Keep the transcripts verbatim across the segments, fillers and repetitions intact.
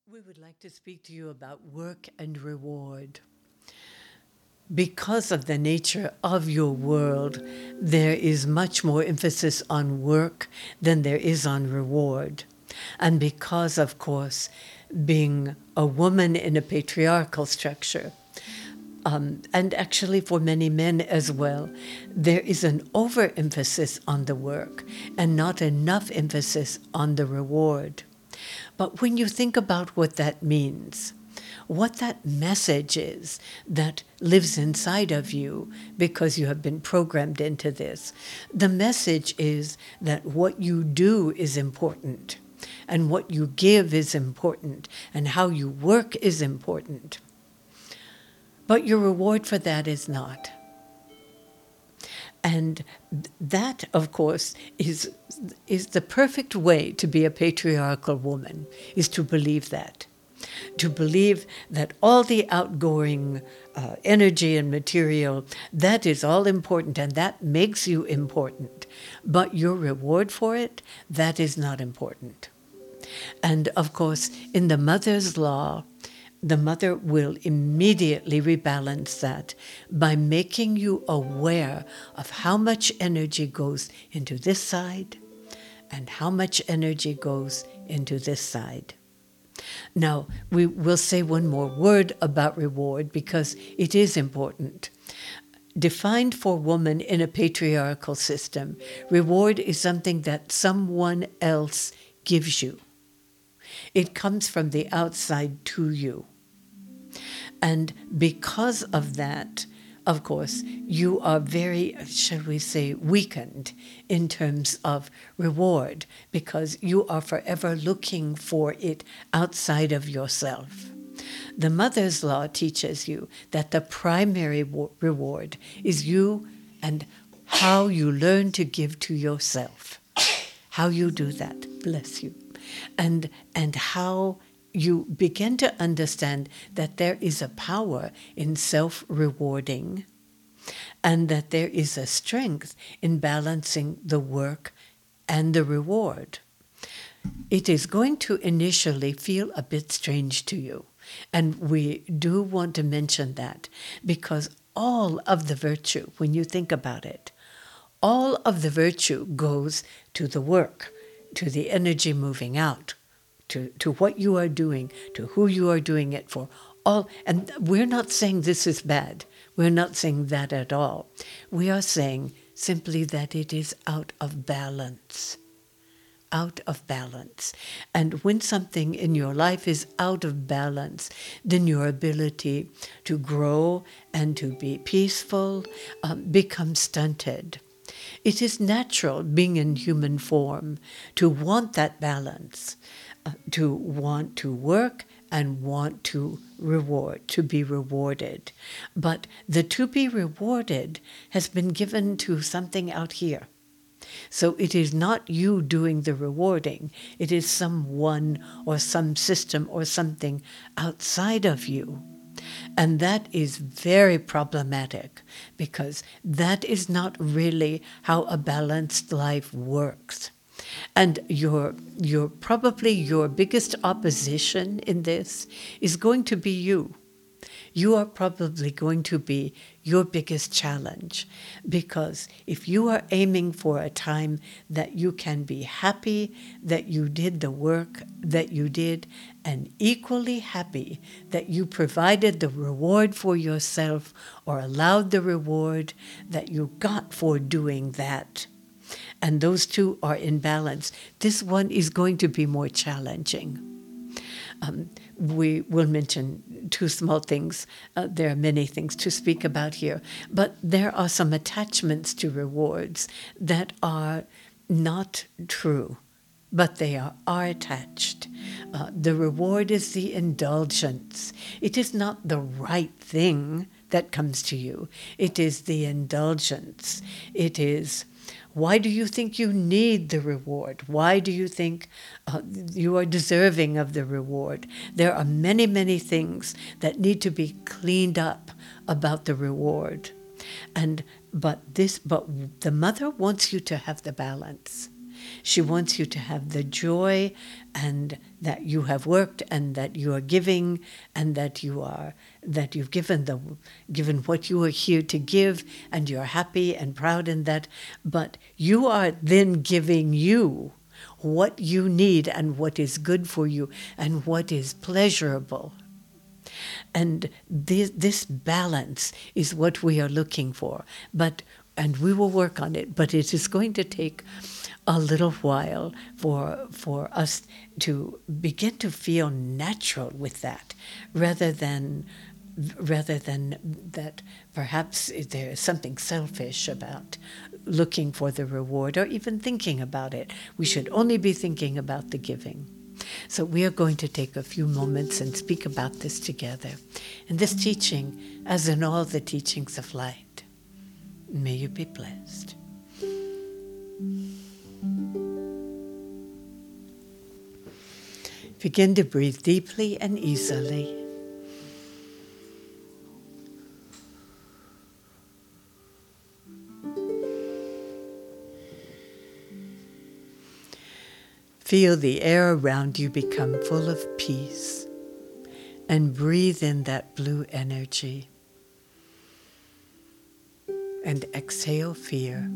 We would like to speak to you about work and reward. Because of the nature of your world, there is much more emphasis on work than there is on reward. And because, of course, being a woman in a patriarchal structure, um, and actually for many men as well, there is an overemphasis on the work and not enough emphasis on the reward. But when you think about what that means, what that message is that lives inside of you because you have been programmed into this, the message is that what you do is important, and what you give is important, and how you work is important. But your reward for that is not. And that, of course, is, is the perfect way to be a patriarchal woman, is to believe that. To believe that all the outgoing uh, energy and material, that is all important and that makes you important. But your reward for it, that is not important. And of course, in the mother's law, the mother will immediately rebalance that by making you aware of how much energy goes into this side and how much energy goes into this side. Now, we will say one more word about reward because it is important. Defined for woman in a patriarchal system, reward is something that someone else gives you. It comes from the outside to you. And because of that, of course, you are very, shall we say, weakened in terms of reward because you are forever looking for it outside of yourself. The mother's law teaches you that the primary wo- reward is you and how you learn to give to yourself. How you do that, bless you. And, and how you begin to understand that there is a power in self-rewarding and that there is a strength in balancing the work and the reward. It is going to initially feel a bit strange to you, and we do want to mention that because all of the virtue, when you think about it, all of the virtue goes to the work, to the energy moving out, to, to what you are doing, to who you are doing it for. All, and we're not saying this is bad. We're not saying that at all. We are saying simply that it is out of balance. Out of balance. And when something in your life is out of balance, then your ability to grow and to be peaceful um, becomes stunted. It is natural, being in human form, to want that balance, uh, to want to work and want to reward, to be rewarded. But the to be rewarded has been given to something out here. So it is not you doing the rewarding. It is someone or some system or something outside of you. And that is very problematic because that is not really how a balanced life works. And your, your probably your biggest opposition in this is going to be you. You are probably going to be your biggest challenge because if you are aiming for a time that you can be happy that you did the work that you did and equally happy that you provided the reward for yourself or allowed the reward that you got for doing that, and those two are in balance, this one is going to be more challenging. Um, we will mention two small things. Uh, there are many things to speak about here, but there are some attachments to rewards that are not true, but they are, are attached. Uh, the reward is the indulgence. It is not the right thing that comes to you. It is the indulgence. It is, why do you think you need the reward? Why do you think uh, you are deserving of the reward? There are many, many things that need to be cleaned up about the reward. And but this, but the mother wants you to have the balance. She wants you to have the joy and that you have worked and that you are giving and that you are that you've given the given what you are here to give, and you're happy and proud in that, but you are then giving you what you need and what is good for you and what is pleasurable. And this, this balance is what we are looking for. But and we will work on it, but it is going to take a little while for for us to begin to feel natural with that, rather than rather than that perhaps there is something selfish about looking for the reward or even thinking about it. We should only be thinking about the giving. So we are going to take a few moments and speak about this together. In this teaching, as in all the teachings of light, may you be blessed. Begin to breathe deeply and easily. Feel the air around you become full of peace, and breathe in that blue energy. And exhale fear.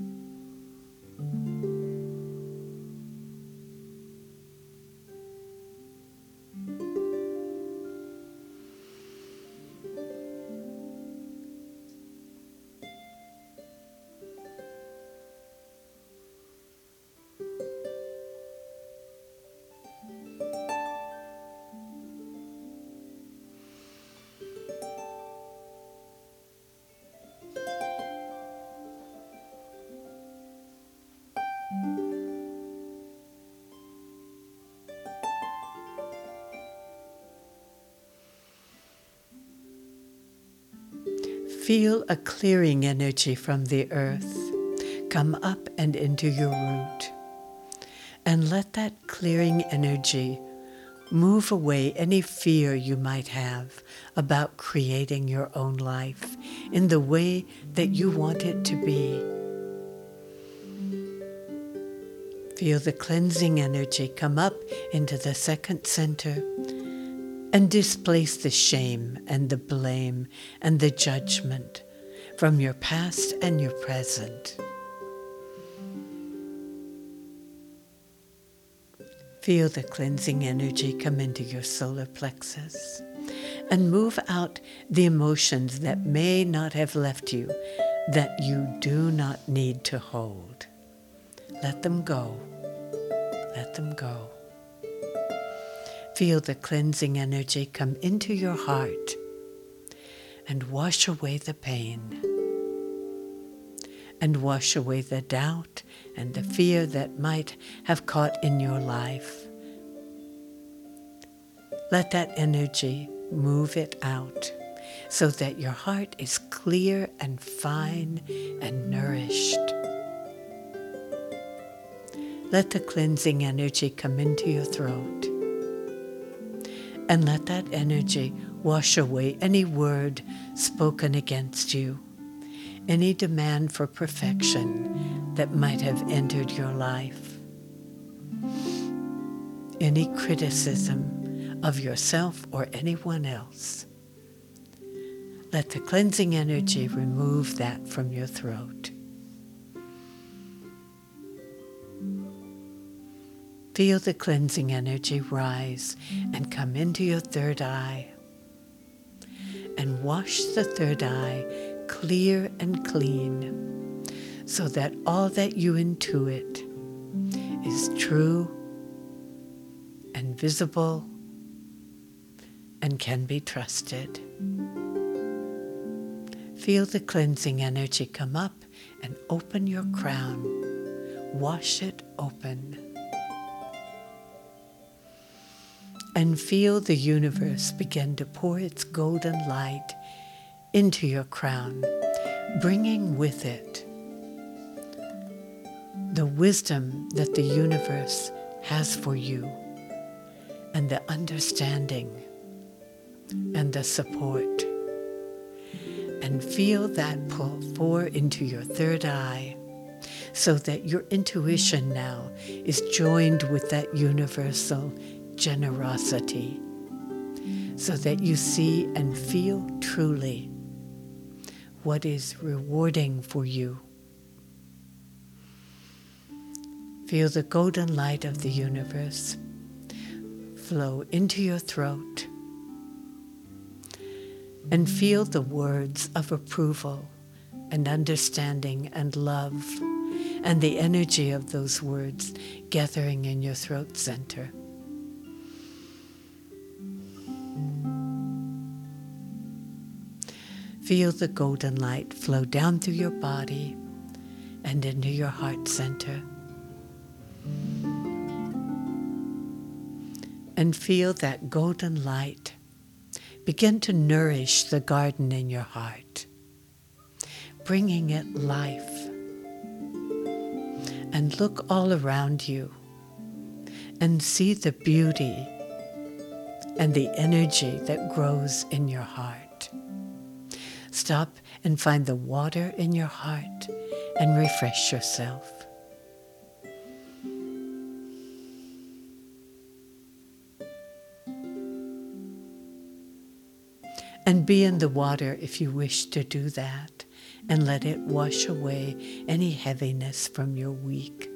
Feel a clearing energy from the earth come up and into your root. And let that clearing energy move away any fear you might have about creating your own life in the way that you want it to be. Feel the cleansing energy come up into the second center and displace the shame and the blame and the judgment from your past and your present. Feel the cleansing energy come into your solar plexus and move out the emotions that may not have left you, that you do not need to hold. Let them go. Let them go. Feel the cleansing energy come into your heart and wash away the pain, and wash away the doubt and the fear that might have caught in your life. Let that energy move it out so that your heart is clear and fine and nourished. Let the cleansing energy come into your throat. And let that energy wash away any word spoken against you, any demand for perfection that might have entered your life, any criticism of yourself or anyone else. Let the cleansing energy remove that from your throat. Feel the cleansing energy rise and come into your third eye, and wash the third eye clear and clean so that all that you intuit is true and visible and can be trusted. Feel the cleansing energy come up and open your crown. Wash it open. And feel the universe begin to pour its golden light into your crown, bringing with it the wisdom that the universe has for you, and the understanding and the support. And feel that pull pour into your third eye so that your intuition now is joined with that universal generosity, so that you see and feel truly what is rewarding for you. Feel the golden light of the universe flow into your throat, and feel the words of approval and understanding and love, and the energy of those words gathering in your throat center. Feel the golden light flow down through your body and into your heart center. And feel that golden light begin to nourish the garden in your heart, bringing it life. And look all around you and see the beauty and the energy that grows in your heart. Stop and find the water in your heart and refresh yourself. And be in the water if you wish to do that, and let it wash away any heaviness from your week.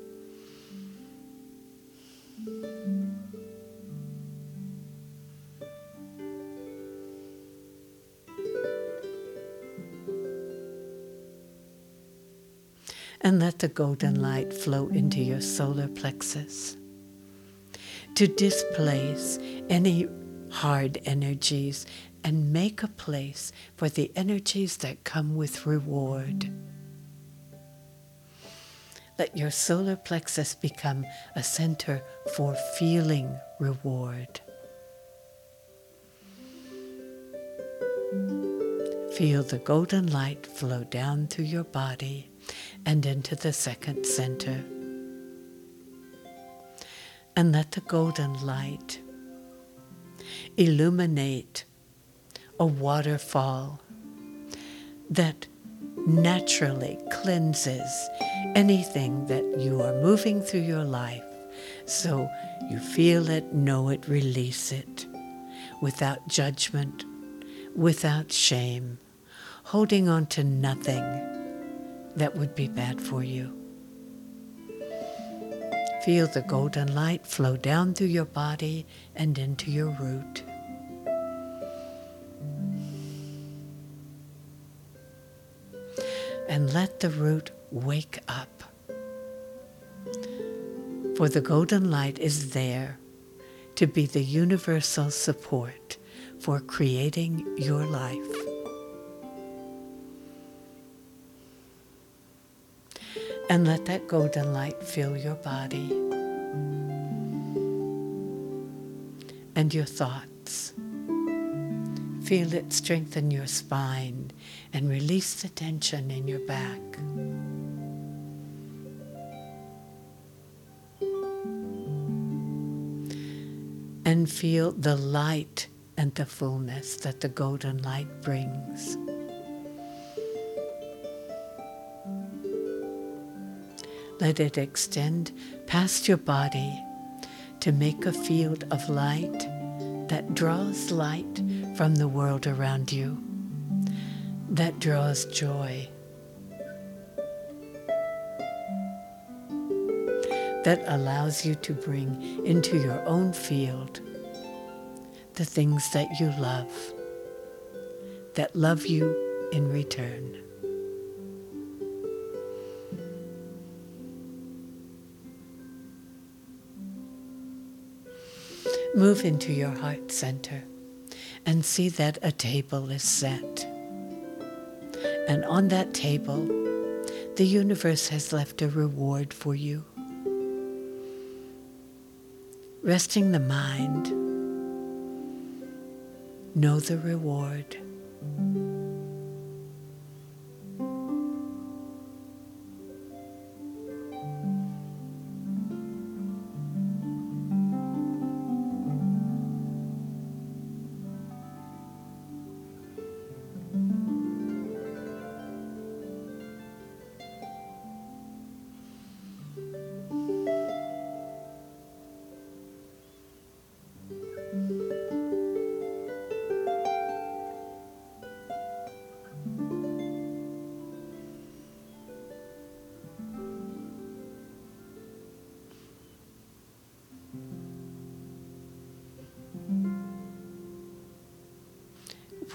And let the golden light flow into your solar plexus to displace any hard energies and make a place for the energies that come with reward. Let your solar plexus become a center for feeling reward. Feel the golden light flow down through your body and into the second center. And let the golden light illuminate a waterfall that naturally cleanses anything that you are moving through your life, so you feel it, know it, release it, without judgment, without shame, holding on to nothing that would be bad for you. Feel the golden light flow down through your body and into your root. And let the root wake up. For the golden light is there to be the universal support for creating your life. And let that golden light fill your body and your thoughts. Feel it strengthen your spine and release the tension in your back. And feel the light and the fullness that the golden light brings. Let it extend past your body to make a field of light that draws light from the world around you, that draws joy, that allows you to bring into your own field the things that you love, that love you in return. Move into your heart center and see that a table is set. And on that table, the universe has left a reward for you. Resting the mind, know the reward.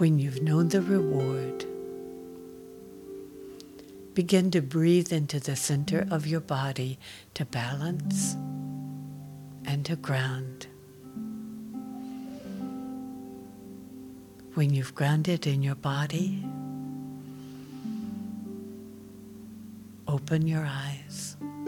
when you've known the reward, begin to breathe into the center of your body to balance and to ground. When you've grounded in your body, open your eyes.